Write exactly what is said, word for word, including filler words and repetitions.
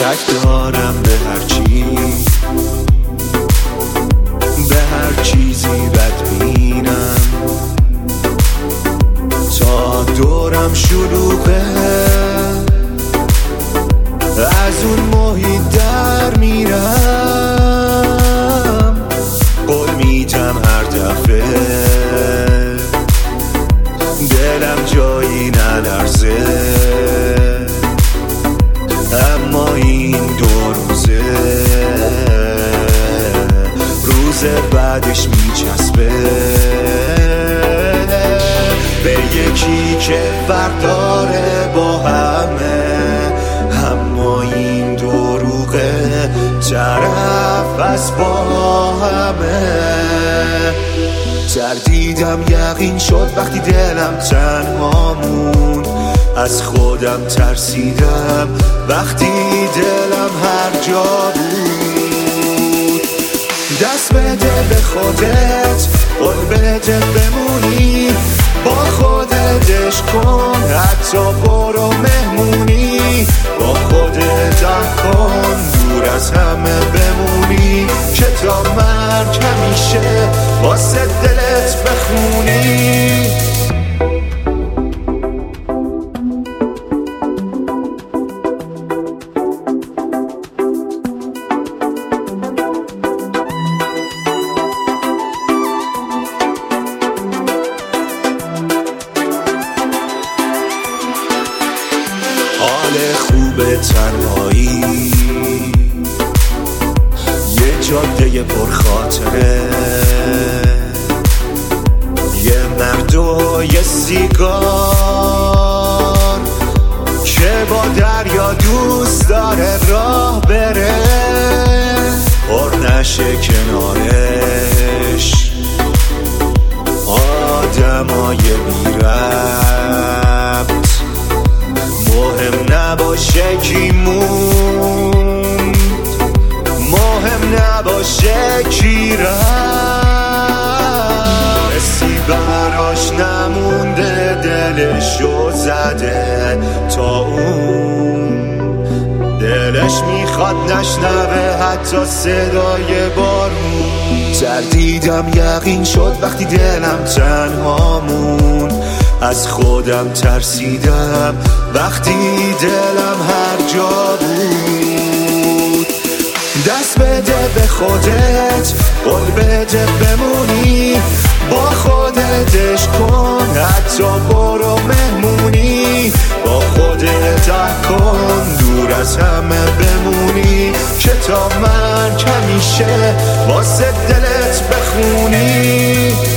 شک دارم به هر چی، به هر چیزی بدبینم، تا دورم شلوغه از اون محیط در میرم. قول میدم هر دفعه دلم جایی نلرزه، اما این دو روزه روز بعدش میچسبه به یکی که برداره با همه، اما این دروغه طرف از با همه. تردیدم یقین شد وقتی دلم تنها موند، از خودم ترسیدم وقتی دلم هر جا بود. دست بده به خودت، قول بده بمونی با خودت، عشق کن حتی برو مهمونی، با خودت عهد کن دور از همه بمونی، که تا مرگ همیشه واسه دلت بخونی. حال خوب تنهایی، یه جاده پرخاطره، یه مرد و یه سیگار که با دریا دوست داره راه بره، پر نشه کنارش آدمای بی ربط، مهم نباشه کی موند، مهم نباشه کی رفت، کسی براش نمونده دلشو زده تا اون دلش میخواد نشنوه حتی صدای بارون. تردیدم یقین شد وقتی دلم تنها موند، از خودم ترسیدم وقتی دلم هر جا بود. دست بده به خودت، قول بده بمونی با خودت، عشق کن حتی برو مهمونی، با خودت عهد کن دور از همه بمونی، که تا مرگ همیشه واسه دلت بخونی.